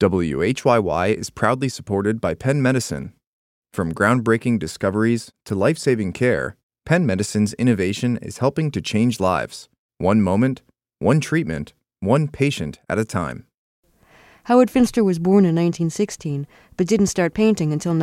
WHYY is proudly supported by Penn Medicine. From groundbreaking discoveries to life-saving care, Penn Medicine's innovation is helping to change lives, one moment, one treatment, one patient at a time. Howard Finster was born in 1916, but didn't start painting until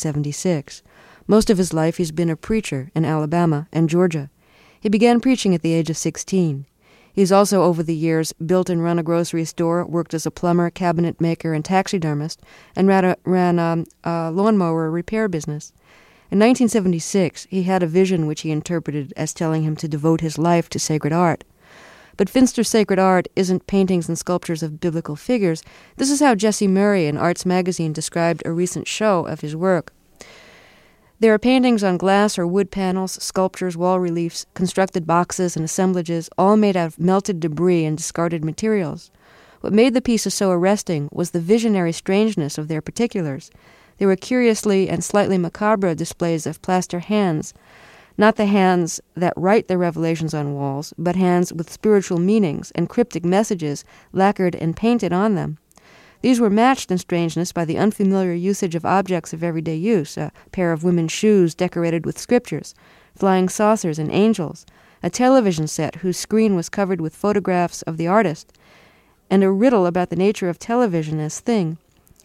1976. Most of his life he's been a preacher in Alabama and Georgia. He began preaching at the age of 16. He's also, over the years, built and run a grocery store, worked as a plumber, cabinet maker, and taxidermist, and ran a lawnmower repair business. In 1976, he had a vision which he interpreted as telling him to devote his life to sacred art. But Finster's sacred art isn't paintings and sculptures of biblical figures. This is how Jesse Murray in Arts Magazine described a recent show of his work. There are paintings on glass or wood panels, sculptures, wall reliefs, constructed boxes and assemblages, all made out of melted debris and discarded materials. What made the pieces so arresting was the visionary strangeness of their particulars. They were curiously and slightly macabre displays of plaster hands, not the hands that write the revelations on walls, but hands with spiritual meanings and cryptic messages lacquered and painted on them. These were matched in strangeness by the unfamiliar usage of objects of everyday use, a pair of women's shoes decorated with scriptures, flying saucers and angels, a television set whose screen was covered with photographs of the artist, and a riddle about the nature of television as thing.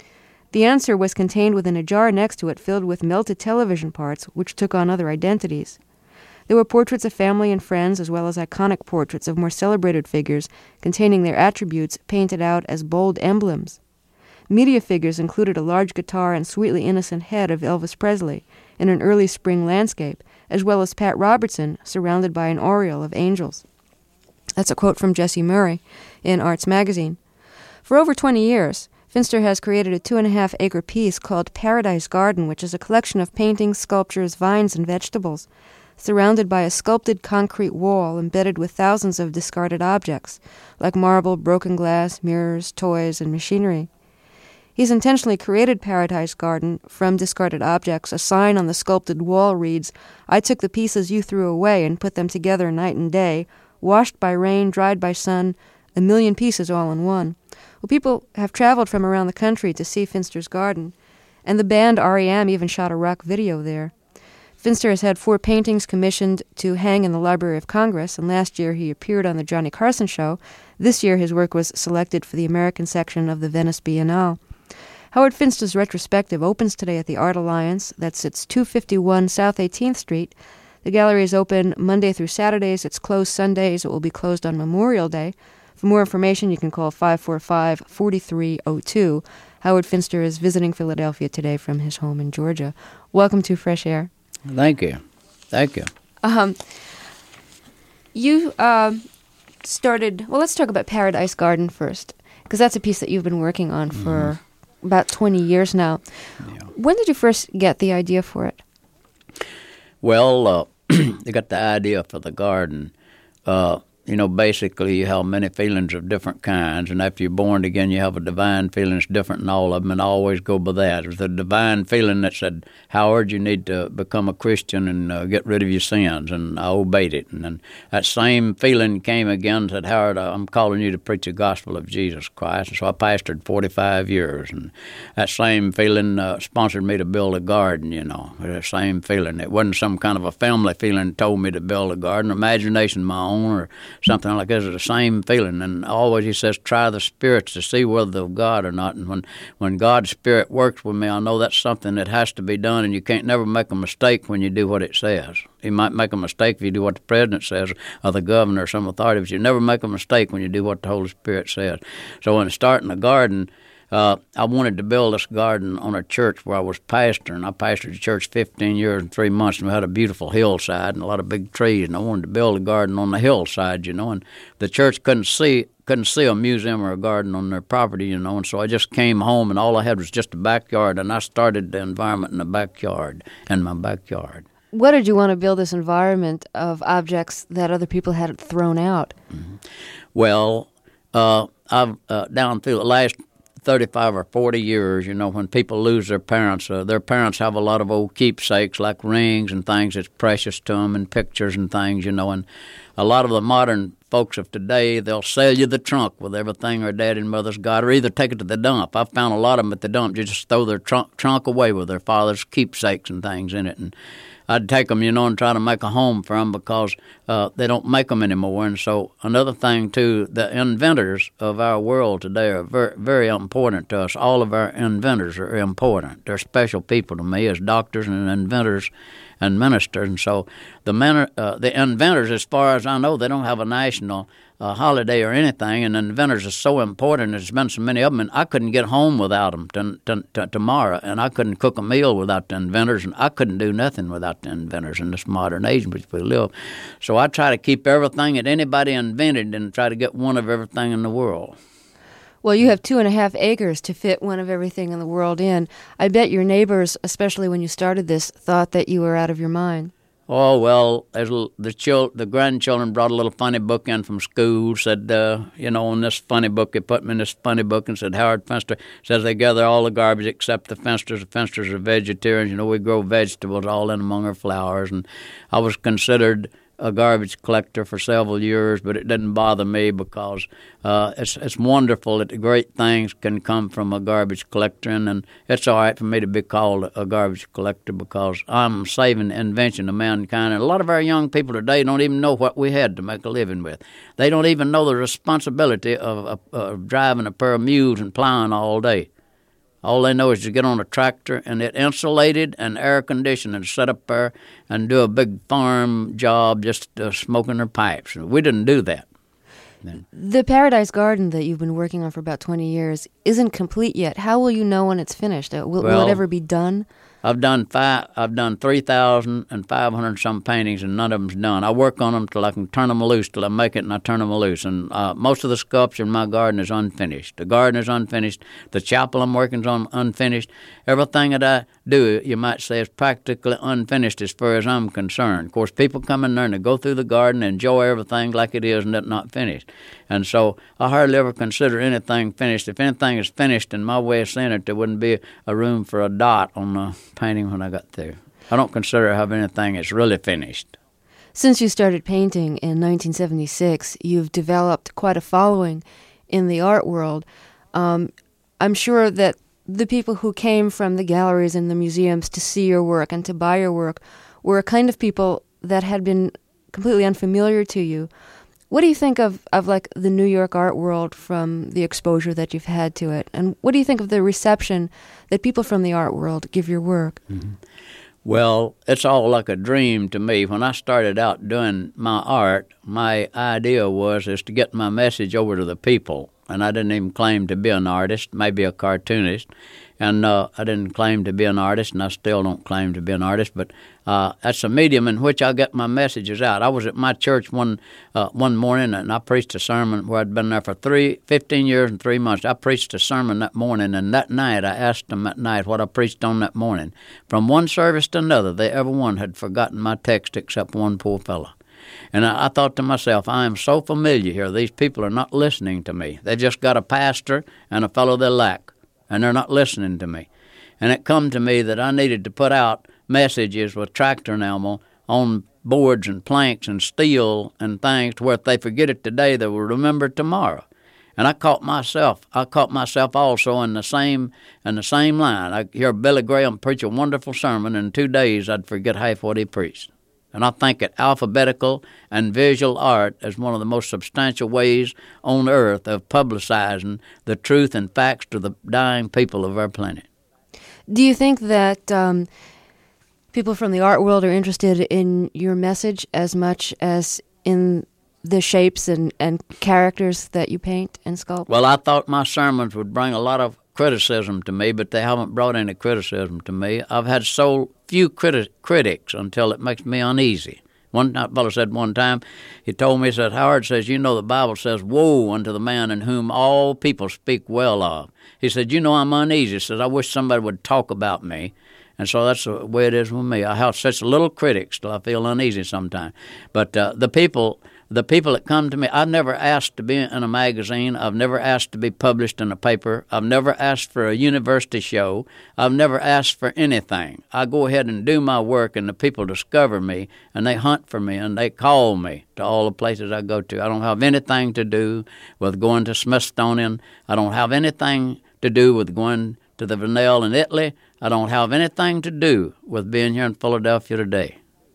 The answer was contained within a jar next to it filled with melted television parts, which took on other identities. There were portraits of family and friends, as well as iconic portraits of more celebrated figures containing their attributes painted out as bold emblems. Media figures included a large guitar and sweetly innocent head of Elvis Presley in an early spring landscape, as well as Pat Robertson surrounded by an aureole of angels. That's a quote from Jesse Murray in Arts Magazine. For over 20 years, Finster has created a 2.5-acre piece called Paradise Garden, which is a collection of paintings, sculptures, vines, and vegetables, surrounded by a sculpted concrete wall embedded with thousands of discarded objects, like marble, broken glass, mirrors, toys, and machinery. He's intentionally created Paradise Garden from discarded objects. A sign on the sculpted wall reads, "I took the pieces you threw away and put them together night and day, washed by rain, dried by sun, 1,000,000 pieces all in one." Well, people have traveled from around the country to see Finster's garden, and the band REM even shot a rock video there. Finster has had 4 paintings commissioned to hang in the Library of Congress, and last year he appeared on the Johnny Carson Show. This year his work was selected for the American section of the Venice Biennale. Howard Finster's retrospective opens today at the Art Alliance. That's at 251 South 18th Street. The gallery is open Monday through Saturdays. It's closed Sundays. It will be closed on Memorial Day. For more information, you can call 545-4302. Howard Finster is visiting Philadelphia today from his home in Georgia. Welcome to Fresh Air. Thank you. Thank you. You started, well, let's talk about Paradise Garden first, because that's a piece that you've been working on for about 20 years now. Yeah. When did you first get the idea for it? Well, I got the idea for the garden. Basically you have many feelings of different kinds, and after you're born again, you have a divine feeling that's different in all of them, and I always go by that. It was the divine feeling that said, Howard, you need to become a Christian and get rid of your sins, and I obeyed it. And then that same feeling came again and said, Howard, I'm calling you to preach the gospel of Jesus Christ. And so I pastored 45 years, and that same feeling sponsored me to build a garden, the same feeling. It wasn't some kind of a family feeling that told me to build a garden, imagination of my own, or something like this. Is the same feeling. And always he says, try the spirits to see whether they're of God or not. And when God's Spirit works with me, I know that's something that has to be done, and you can't never make a mistake when you do what it says. You might make a mistake if you do what the president says or the governor or some authority, but you never make a mistake when you do what the Holy Spirit says. So when starting the garden, I wanted to build this garden on a church where I was pastoring. I pastored a church 15 years and 3 months, and we had a beautiful hillside and a lot of big trees, and I wanted to build a garden on the hillside, and the church couldn't see a museum or a garden on their property, and so I just came home, and all I had was just a backyard, and I started the environment in my backyard. What did you want to build this environment of objects that other people had thrown out? Mm-hmm. Well, I've down through the last 35 or 40 years, when people lose their parents have a lot of old keepsakes like rings and things that's precious to them and pictures and things, and a lot of the modern folks of today, they'll sell you the trunk with everything their dad and mother's got, or either take it to the dump. I've found a lot of them at the dump. You just throw their trunk away with their father's keepsakes and things in it. And I'd take them, and try to make a home for them because they don't make them anymore. And so another thing, too, the inventors of our world today are very, very important to us. All of our inventors are important. They're special people to me as doctors and inventors and ministers. And so the inventors, as far as I know, they don't have a national holiday or anything, and inventors are so important. There's been so many of them, and I couldn't get home without them tomorrow, and I couldn't cook a meal without the inventors, and I couldn't do nothing without the inventors in this modern age in which we live. So I try to keep everything that anybody invented and try to get one of everything in the world. Well, you have 2.5 acres to fit one of everything in the world in. I bet your neighbors, especially when you started this, thought that you were out of your mind. Oh, well, the grandchildren brought a little funny book in from school, said, in this funny book, they put me in this funny book and said, Howard Fenster says they gather all the garbage except the Fensters. The Fensters are vegetarians. We grow vegetables all in among our flowers. And I was considered a garbage collector for several years, but it didn't bother me because it's wonderful that the great things can come from a garbage collector, and it's all right for me to be called a garbage collector because I'm saving the invention of mankind. And a lot of our young people today don't even know what we had to make a living with. They don't even know the responsibility of driving a pair of mules and plowing all day. All they know is to get on a tractor and it insulated and air conditioned and set up there and do a big farm job just smoking their pipes. We didn't do that. The Paradise Garden that you've been working on for about 20 years isn't complete yet. How will you know when it's finished? Will it ever be done? I've done 3,500 some paintings, and none of them's done. I work on them till I can turn them loose, till I make it and I turn them loose. And most of the sculpture in my garden is unfinished. The garden is unfinished. The chapel I'm working on unfinished. Everything that I do, you might say, is practically unfinished as far as I'm concerned. Of course, people come in there and they go through the garden and enjoy everything like it is and it's not finished. And so I hardly ever consider anything finished. If anything is finished, in my way of saying it, there wouldn't be a room for a dot on the painting when I got through. I don't consider having anything that's really finished. Since you started painting in 1976, you've developed quite a following in the art world. I'm sure that the people who came from the galleries and the museums to see your work and to buy your work were a kind of people that had been completely unfamiliar to you. What do you think of like the New York art world from the exposure that you've had to it? And what do you think of the reception that people from the art world give your work? Mm-hmm. Well, it's all like a dream to me. When I started out doing my art, my idea is to get my message over to the people. And I didn't even claim to be an artist, maybe a cartoonist. And I didn't claim to be an artist, and I still don't claim to be an artist. But that's a medium in which I get my messages out. I was at my church one morning, and I preached a sermon where I'd been there for 15 years and 3 months. I preached a sermon that morning, and that night I asked them at night what I preached on that morning. From one service to another, everyone had forgotten my text except one poor fellow. And I thought to myself, I am so familiar here. These people are not listening to me. They just got a pastor and a fellow they like, and they're not listening to me. And it come to me that I needed to put out messages with tractor enamel on boards and planks and steel and things to where if they forget it today, they will remember it tomorrow. And I caught myself also in the same line. I hear Billy Graham preach a wonderful sermon, and in 2 days I'd forget half what he preached. And I think that alphabetical and visual art is one of the most substantial ways on earth of publicizing the truth and facts to the dying people of our planet. Do you think that people from the art world are interested in your message as much as in the shapes and characters that you paint and sculpt? Well, I thought my sermons would bring a lot of criticism to me, but they haven't brought any criticism to me. I've had so few critics until it makes me uneasy. One fellow said one time, he told me, he said, Howard says, the Bible says, woe unto the man in whom all people speak well of. He said, I'm uneasy. He says, I wish somebody would talk about me. And so that's the way it is with me. I have such little critics till I feel uneasy sometimes. But the people the people that come to me, I've never asked to be in a magazine. I've never asked to be published in a paper. I've never asked for a university show. I've never asked for anything. I go ahead and do my work, and the people discover me, and they hunt for me, and they call me to all the places I go to. I don't have anything to do with going to Smithsonian. I don't have anything to do with going to the Vinell in Italy. I don't have anything to do with being here in Philadelphia today.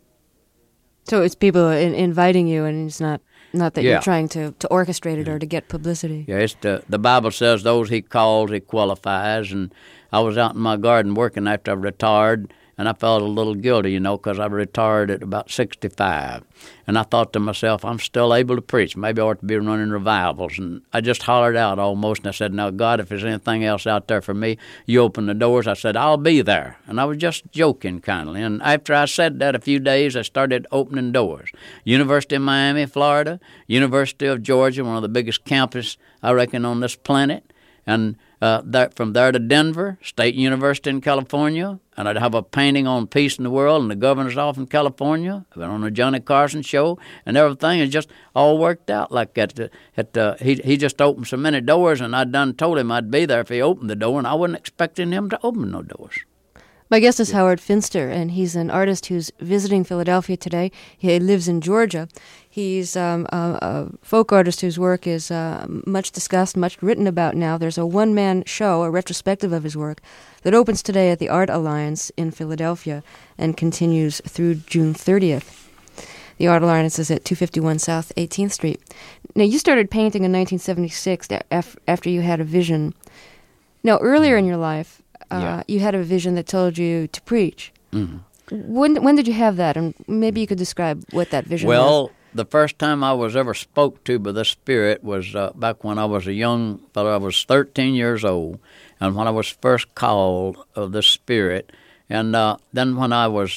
So it's people inviting you, and it's not that Yeah. you're trying to orchestrate it or to get publicity. Yeah, it's the Bible says those he calls, he qualifies. And I was out in my garden working after I retired, and I felt a little guilty, because I retired at about 65. And I thought to myself, I'm still able to preach. Maybe I ought to be running revivals. And I just hollered out almost, and I said, now, God, if there's anything else out there for me, you open the doors. I said, I'll be there. And I was just joking kindly. And after I said that a few days, I started opening doors. University of Miami, Florida, University of Georgia, one of the biggest campuses, I reckon, on this planet. And from there to Denver, State University in California, and I'd have a painting on peace in the world in the governor's office in California. I've been on the Johnny Carson show, and everything has just all worked out like that. He just opened so many doors, and I done told him I'd be there if he opened the door, and I wasn't expecting him to open no doors. My guest is Howard Finster, and he's an artist who's visiting Philadelphia today. He lives in Georgia. He's a folk artist whose work is much discussed, much written about now. There's a one-man show, a retrospective of his work, that opens today at the Art Alliance in Philadelphia and continues through June 30th. The Art Alliance is at 251 South 18th Street. Now, you started painting in 1976 after you had a vision. Now, earlier in your life, you had a vision that told you to preach. Mm-hmm. When did you have that? And maybe you could describe what that vision was. Well, the first time I was ever spoke to by the Spirit was back when I was a young fellow. I was 13 years old, and when I was first called of the Spirit. And then when I was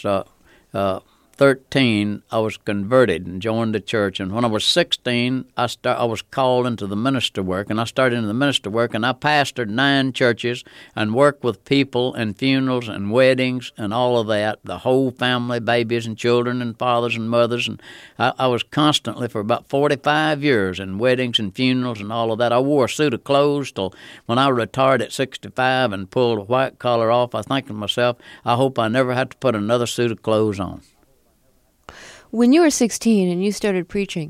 13, I was converted and joined the church. And when I was 16, I was called into the minister work, and I started into the minister work, and I pastored 9 churches and worked with people and funerals and weddings and all of that, the whole family, babies and children and fathers and mothers. And I was constantly for about 45 years in weddings and funerals and all of that. I wore a suit of clothes till when I retired at 65 and pulled a white collar off. I think to myself, I hope I never have to put another suit of clothes on. When you were 16 and you started preaching,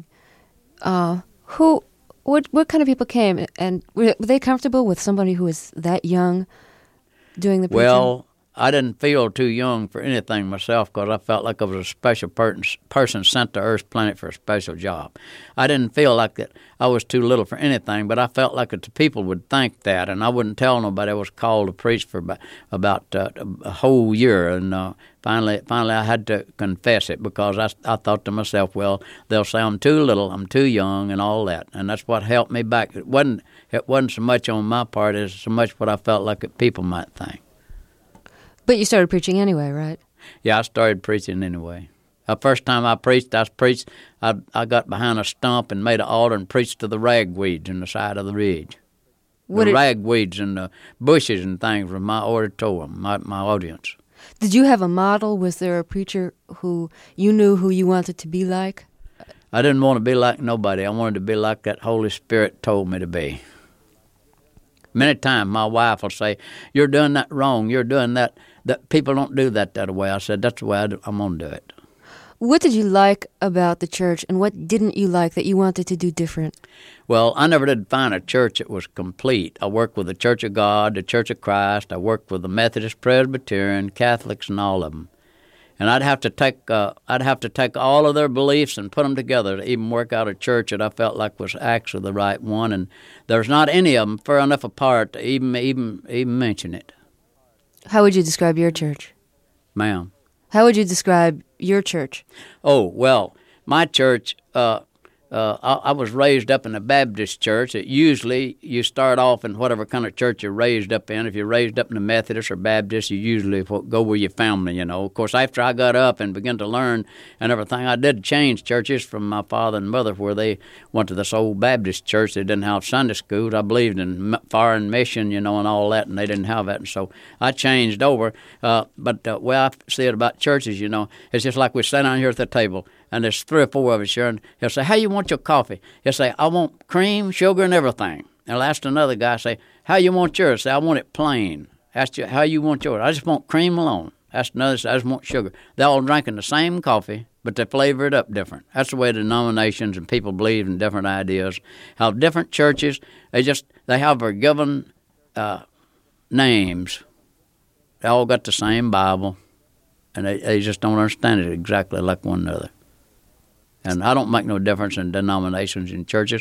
what kind of people came, and were they comfortable with somebody who was that young doing the preaching? Well, I didn't feel too young for anything myself because I felt like I was a special person sent to Earth's planet for a special job. I didn't feel like that I was too little for anything, but I felt like that the people would think that, and I wouldn't tell nobody I was called to preach for about a whole year. And finally, I had to confess it because I thought to myself, well, they'll say I'm too little, I'm too young, and all that, and that's what helped me back. It wasn't so much on my part as so much what I felt like that people might think. But you started preaching anyway, right? Yeah, I started preaching anyway. The first time I preached, I got behind a stump and made an altar and preached to the ragweeds in the side of the ridge. The ragweeds and the bushes and things were my auditorium, my audience. Did you have a model? Was there a preacher who you knew who you wanted to be like? I didn't want to be like nobody. I wanted to be like that Holy Spirit told me to be. Many times my wife will say, you're doing that wrong, you're doing that people don't do that way. I said, that's the way I'm going to do it. What did you like about the church, and what didn't you like that you wanted to do different? Well, I never did find a church that was complete. I worked with the Church of God, the Church of Christ. I worked with the Methodist, Presbyterian, Catholics, and all of them. And I'd have to take all of their beliefs and put them together to even work out a church that I felt like was actually the right one. And there's not any of them far enough apart to even mention it. How would you describe your church? Ma'am? How would you describe your church? Oh, well, my church, I was raised up in a Baptist church. Usually you start off in whatever kind of church you're raised up in. If you're raised up in a Methodist or Baptist, you usually go with your family, Of course, after I got up and began to learn and everything, I did change churches from my father and mother where they went to this old Baptist church. They didn't have Sunday schools. I believed in foreign mission, and all that, and they didn't have that. And so I changed over. But the way I see it about churches, it's just like we sat down here at the table. and there's 3 or 4 of us here, and he'll say, how you want your coffee? He'll say, I want cream, sugar, and everything. And I'll ask another guy, say, how you want yours? Say, I want it plain. Ask you, how you want yours? I just want cream alone. Ask another, say, I just want sugar. They're all drinking the same coffee, but they flavor it up different. That's the way denominations and people believe in different ideas. How different churches, they have their given names. They all got the same Bible, and they just don't understand it exactly like one another. And I don't make no difference in denominations and churches.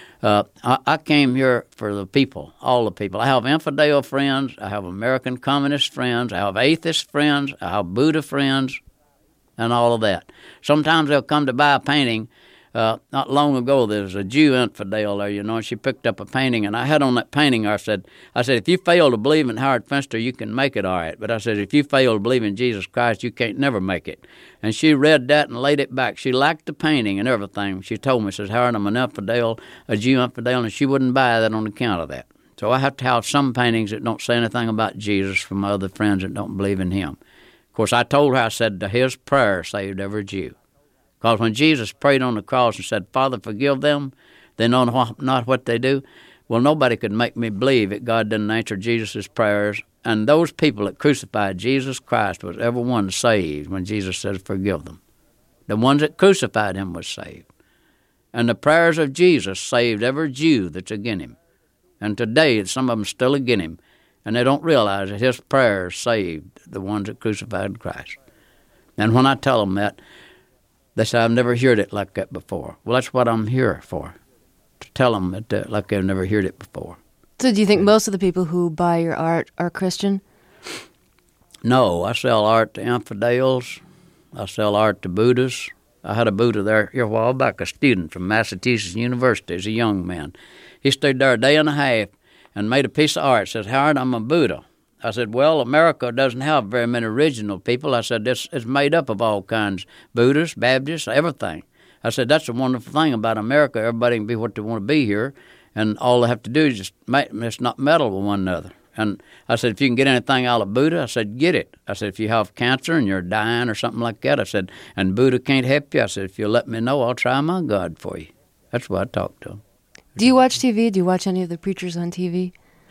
I came here for the people, all the people. I have infidel friends. I have American communist friends. I have atheist friends. I have Buddha friends, and all of that. Sometimes they'll come to buy a painting. Not long ago, there was a Jew infidel there, and she picked up a painting, and I had on that painting, I said, if you fail to believe in Howard Finster, you can make it all right. But I said, if you fail to believe in Jesus Christ, you can't never make it. And she read that and laid it back. She liked the painting and everything. She told me, says, Howard, I'm an infidel, a Jew infidel, and she wouldn't buy that on account of that. So I have to have some paintings that don't say anything about Jesus from my other friends that don't believe in him. Of course, I told her, I said, his prayer saved every Jew. Because when Jesus prayed on the cross and said, Father, forgive them, they know not what they do, well, nobody could make me believe that God didn't answer Jesus' prayers. And those people that crucified Jesus Christ was everyone saved when Jesus said, forgive them. The ones that crucified him was saved. And the prayers of Jesus saved every Jew that's against him. And today, some of them still against him, and they don't realize that his prayers saved the ones that crucified Christ. And when I tell them that, they say, I've never heard it like that before. Well, that's what I'm here for, to tell them that like they've never heard it before. So do you think most of the people who buy your art are Christian? No, I sell art to infidels. I sell art to Buddhists. I had a Buddha there here a while back, a student from Massachusetts University. He's a young man. He stayed there a day and a half and made a piece of art. Says, Howard, I'm a Buddha. I said, well, America doesn't have very many original people. I said, it's made up of all kinds, Buddhists, Baptists, everything. I said, that's the wonderful thing about America. Everybody can be what they want to be here, and all they have to do is just not meddle with one another. And I said, if you can get anything out of Buddha, I said, get it. I said, if you have cancer and you're dying or something like that, I said, and Buddha can't help you, I said, if you'll let me know, I'll try my God for you. That's what I talked to him. Do you watch TV? Do you watch any of the preachers on TV?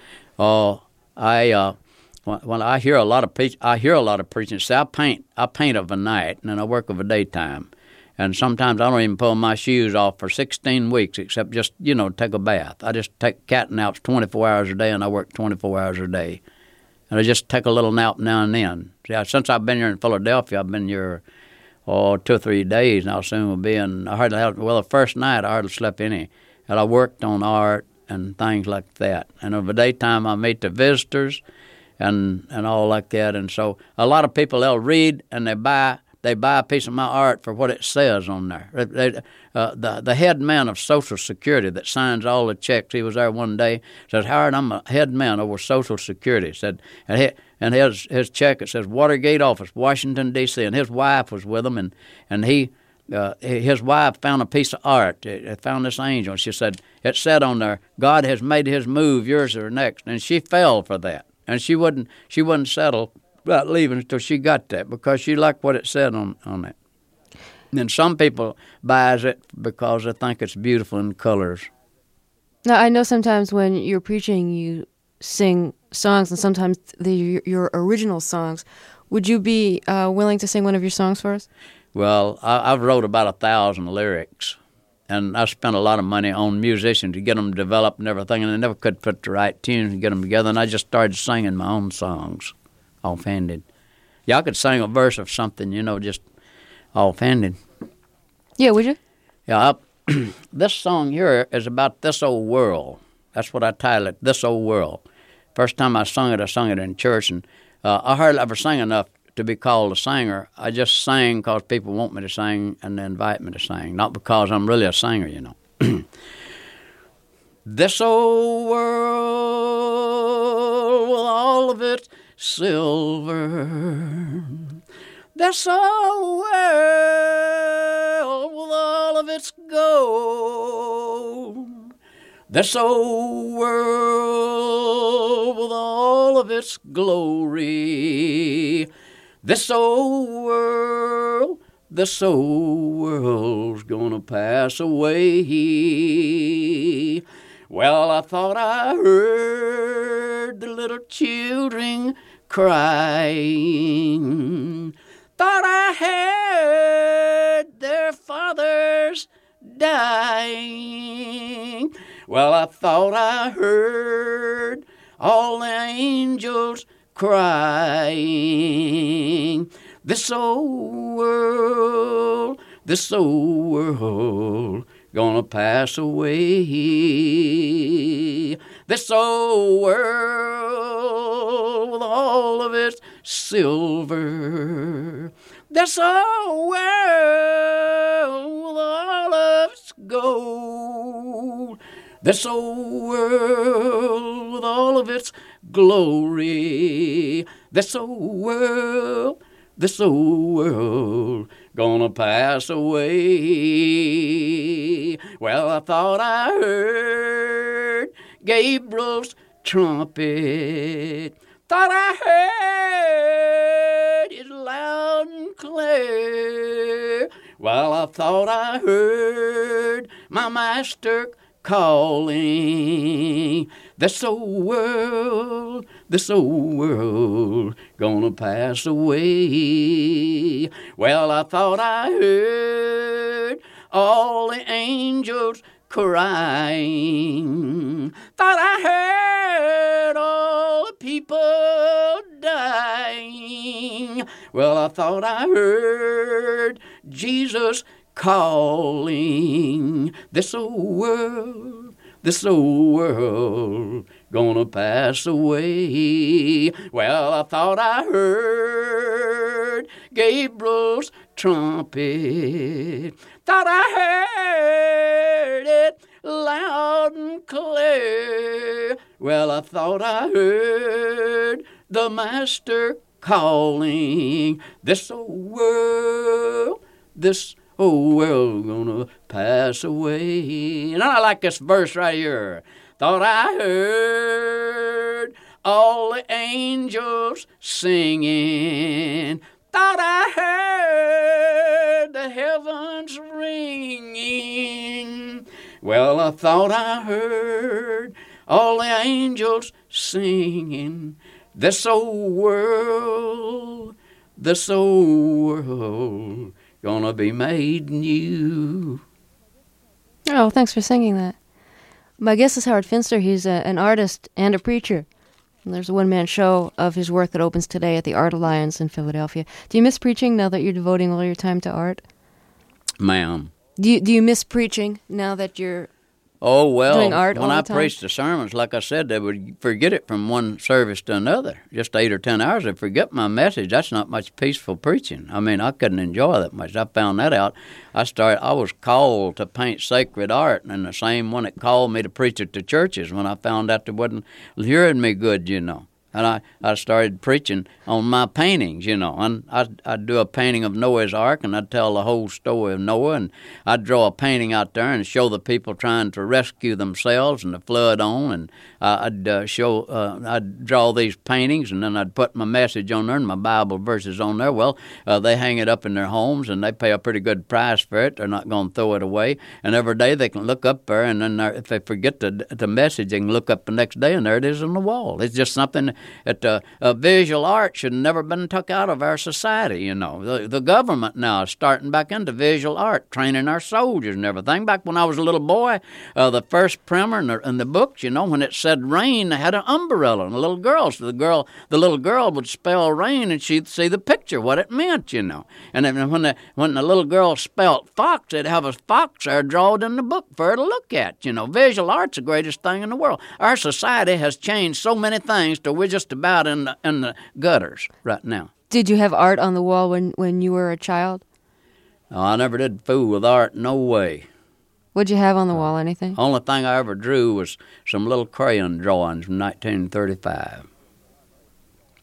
When I hear a lot of preaching. See, I paint of a night, and then I work of a daytime. And sometimes I don't even pull my shoes off for 16 weeks, except just, take a bath. I just take cat naps 24 hours a day, and I work 24 hours a day. And I just take a little nap now and then. See, since I've been here in Philadelphia, I've been here 2 or 3 days, and I'll soon will be in. The first night I hardly slept any. And I worked on art and things like that. And over the daytime, I meet the visitors and all like that. And so a lot of people, they'll read and they buy a piece of my art for what it says on there. The head man of Social Security that signs all the checks, he was there one day, says, Howard, I'm a head man over Social Security. Said, and his check, it says Watergate Office, Washington, D.C., and his wife was with him, and his wife found a piece of art. It found this angel. She said, it said on there, God has made his move, yours are next. And she fell for that. And she wouldn't settle about leaving until she got that because she liked what it said on it. And then some people buys it because they think it's beautiful in colors. Now, I know sometimes when you're preaching, you sing songs, and sometimes your original songs. Would you be willing to sing one of your songs for us? Well, I've wrote about 1,000 lyrics, and I spent a lot of money on musicians to get them developed and everything, and I never could put the right tunes and get them together, and I just started singing my own songs, offhanded. Yeah, I could sing a verse of something, just offhanded. Yeah, would you? Yeah, this song here is about this old world. That's what I titled it, This Old World. First time I sung it in church, and I hardly ever sang enough to be called a singer. I just sang because people want me to sing and they invite me to sing, not because I'm really a singer, This old world with all of its silver, this old world with all of its gold, this old world with all of its glory, this old world this old world's gonna pass away. Well, I thought I heard the little children crying. Thought I heard their fathers dying. Well, I thought I heard all the angels crying. This old world, gonna pass away. This old world with all of its silver. This old world with all of its gold. This old world with all of its glory. This old world, gonna pass away. Well, I thought I heard Gabriel's trumpet. Thought I heard it loud and clear. Well, I thought I heard my master calling. This old world, gonna pass away. Well, I thought I heard all the angels crying. Thought I heard all the people dying. Well, I thought I heard Jesus calling. This old world, gonna pass away. Well, I thought I heard Gabriel's trumpet. Thought I heard it loud and clear. Well, I thought I heard the master calling. This old world, gonna pass away. And I like this verse right here. Thought I heard all the angels singing. Thought I heard the heavens ringing. Well, I thought I heard all the angels singing. This old world, gonna be made new. Oh, thanks for singing that. My guest is Howard Finster. He's an artist and a preacher. And there's a one-man show of his work that opens today at the Art Alliance in Philadelphia. Do you miss preaching now that you're devoting all your time to art? Ma'am. Do you miss preaching now that you're doing art all the time? When I preached the sermons, like I said, they would forget it from one service to another. Just 8 or 10 hours, they'd forget my message. That's not much peaceful preaching. I mean, I couldn't enjoy that much. I found that out. I was called to paint sacred art, and the same one that called me to preach at the churches when I found out they wasn't hearing me good, you know. And I started preaching on my paintings, you know. And I'd do a painting of Noah's Ark, and I'd tell the whole story of Noah. And I'd draw a painting out there and show the people trying to rescue themselves and the flood on. And I'd draw these paintings, and then I'd put my message on there and my Bible verses on there. Well, they hang it up in their homes, and they pay a pretty good price for it. They're not going to throw it away. And every day they can look up there, and then if they forget the message, they can look up the next day, and there it is on the wall. It's just something that visual art should never been took out of our society, you know. The government now is starting back into visual art, training our soldiers and everything. Back when I was a little boy, the first primer in the books, you know, when it said rain, they had an umbrella, and the little girl would spell rain, and she'd see the picture, what it meant, you know. And then when the little girl spelled fox, they'd have a fox there drawn in the book for her to look at, you know. Visual art's the greatest thing in the world. Our society has changed so many things till we're just about in the gutters right now. Did you have art on the wall when you were a child? No, I never did fool with art, no way. What'd you have on the wall, anything? Only thing I ever drew was some little crayon drawings from 1935.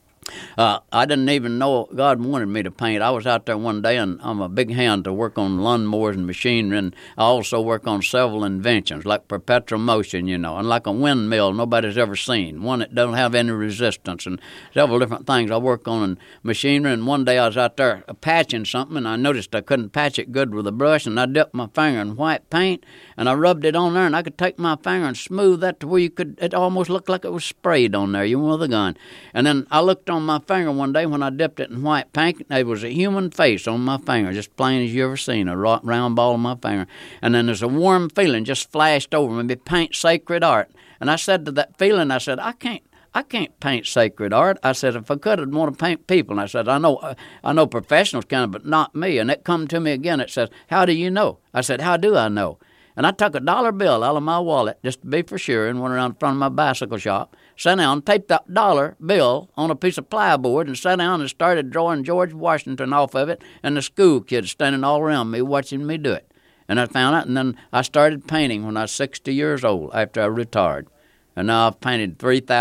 I didn't even know God wanted me to paint. I was out there one day, and I'm a big hand to work on lawnmowers and machinery, and I also work on several inventions, like perpetual motion, and like a windmill nobody's ever seen, one that doesn't have any resistance, and several different things I work on in machinery. And one day I was out there patching something, and I noticed I couldn't patch it good with a brush, and I dipped my finger in white paint, and I rubbed it on there, and I could take my finger and smooth that to where it almost looked like it was sprayed on there, with a gun. And then I looked on my finger one day when I dipped it in white paint. There was a human face on my finger, just plain as you ever seen, a round ball on my finger. And then there's a warm feeling just flashed over me, paint sacred art. And I said to that feeling, I said, I can't paint sacred art. I said, if I could, I'd want to paint people. And I said, I know professionals can, but not me. And it come to me again. It says, how do you know? I said, how do I know? And I took a $1 bill out of my wallet, just to be for sure, and went around in front of my bicycle shop, sat down, taped that $1 bill on a piece of plywood, and sat down and started drawing George Washington off of it, and the school kids standing all around me watching me do it. And I found out, and then I started painting when I was 60 years old after I retired. And now I've painted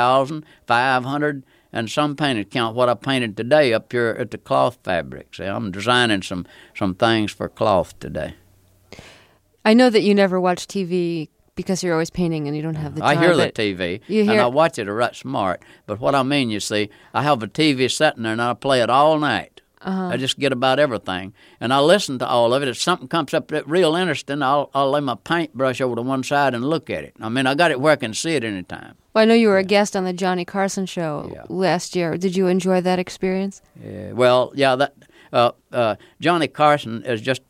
3,500, and some paintings count what I painted today up here at the cloth fabric. See, I'm designing some things for cloth today. I know that you never watch TV because you're always painting and you don't have the time. I hear the TV, and I watch it right smart. But what I mean, you see, I have a TV sitting there, and I play it all night. I just get about everything. And I listen to all of it. If something comes up that real interesting, I'll lay my paintbrush over to one side and look at it. I mean, I got it where I can see it anytime. Well, I know you were a guest on the Johnny Carson show last year. Did you enjoy that experience? Yeah. Well, yeah, Johnny Carson is just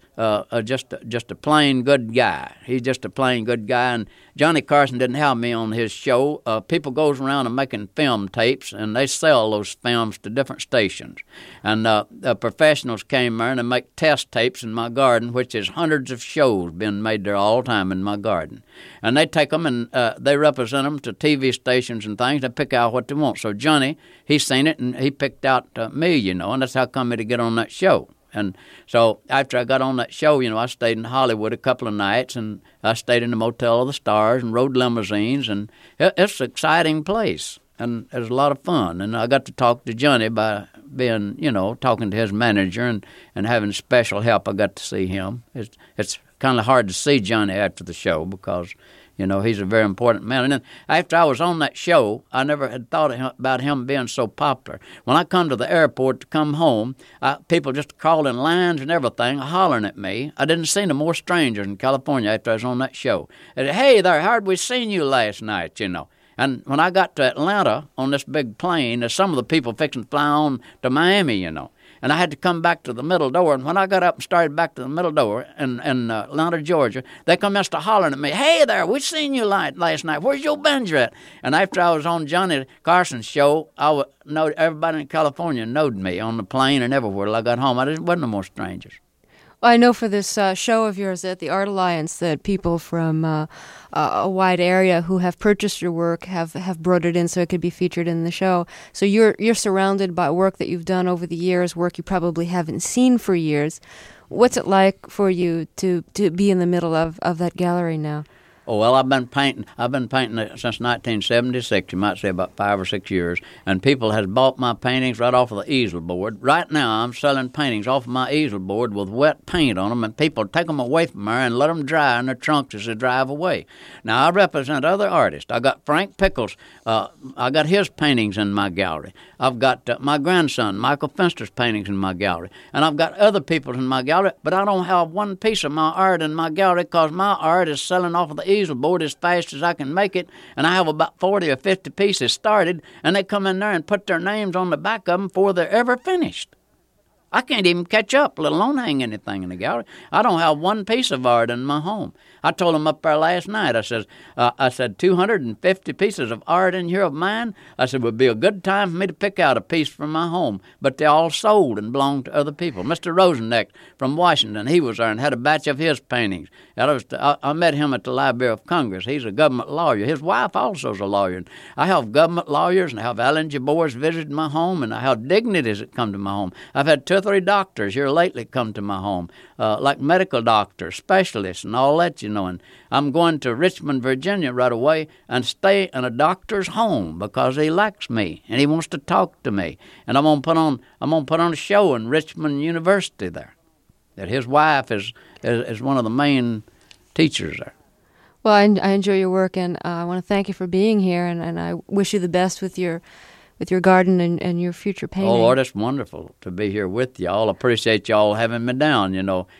a plain good guy. He's just a plain good guy, and Johnny Carson didn't have me on his show. People goes around and making film tapes, and they sell those films to different stations. And professionals came there and they make test tapes in my garden, which is hundreds of shows being made there all the time in my garden. And they take them and they represent them to TV stations and things. They pick out what they want. So Johnny, he seen it, and he picked out me, and that's how come to get on that show. And so after I got on that show, I stayed in Hollywood a couple of nights, and I stayed in the Motel of the Stars and rode limousines, and it's an exciting place, and it was a lot of fun. And I got to talk to Johnny by being, talking to his manager and having special help. I got to see him. It's kind of hard to see Johnny after the show because he's a very important man. And then after I was on that show, I never had thought about him being so popular. When I come to the airport to come home, people just called in lines and everything, hollering at me. I didn't see no more strangers in California after I was on that show. They said, hey there, how'd we seen you last night, And when I got to Atlanta on this big plane, there's some of the people fixing to fly on to Miami, And I had to come back to the middle door. And when I got up and started back to the middle door in Atlanta, Georgia, they commenced to hollering at me, hey there, we seen you last night. Where's your Benjer at? And after I was on Johnny Carson's show, everybody in California knowed me on the plane and everywhere till I got home. Wasn't no more strangers. Well, I know for this show of yours at the Art Alliance that people from a wide area who have purchased your work have brought it in so it could be featured in the show. So you're surrounded by work that you've done over the years, work you probably haven't seen for years. What's it like for you to be in the middle of that gallery now? Oh, well, I've been painting since 1976, you might say about 5 or 6 years, and people has bought my paintings right off of the easel board. Right now, I'm selling paintings off of my easel board with wet paint on them, and people take them away from there and let them dry in their trunks as they drive away. Now, I represent other artists. I got Frank Pickles. I got his paintings in my gallery. I've got my grandson, Michael Finster's paintings in my gallery, and I've got other people's in my gallery, but I don't have one piece of my art in my gallery because my art is selling off of the easel board as fast as I can make it, and I have about 40 or 50 pieces started, and they come in there and put their names on the back of them before they're ever finished. I can't even catch up, let alone hang anything in the gallery. I don't have one piece of art in my home. I told them up there last night, I said 250 pieces of art in here of mine. I said, it would be a good time for me to pick out a piece from my home. But they all sold and belonged to other people. Mr. Rosenneck from Washington, he was there and had a batch of his paintings. I met him at the Library of Congress. He's a government lawyer. His wife also is a lawyer. I have government lawyers, and I have Alan Jabors visited my home, and I have dignitaries that come to my home. I've had 2 or 3 doctors here lately come to my home, like medical doctors, specialists, and all that, and I'm going to Richmond, Virginia right away and stay in a doctor's home because he likes me and he wants to talk to me. And I'm gonna put on a show in Richmond University there. That his wife is one of the main teachers there. Well, I enjoy your work, and I want to thank you for being here, and I wish you the best with your garden and your future painting. Oh, Lord, it's wonderful to be here with y'all. Appreciate y'all having me down,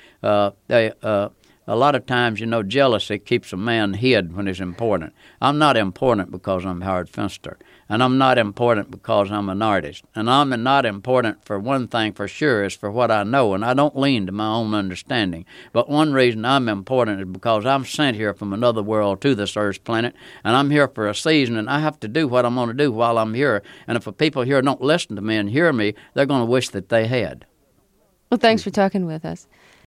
A lot of times, jealousy keeps a man hid when he's important. I'm not important because I'm Howard Finster, and I'm not important because I'm an artist. And I'm not important for one thing for sure is for what I know, and I don't lean to my own understanding. But one reason I'm important is because I'm sent here from another world to this Earth's planet, and I'm here for a season, and I have to do what I'm going to do while I'm here. And if the people here don't listen to me and hear me, they're going to wish that they had. Well, thanks for talking with us.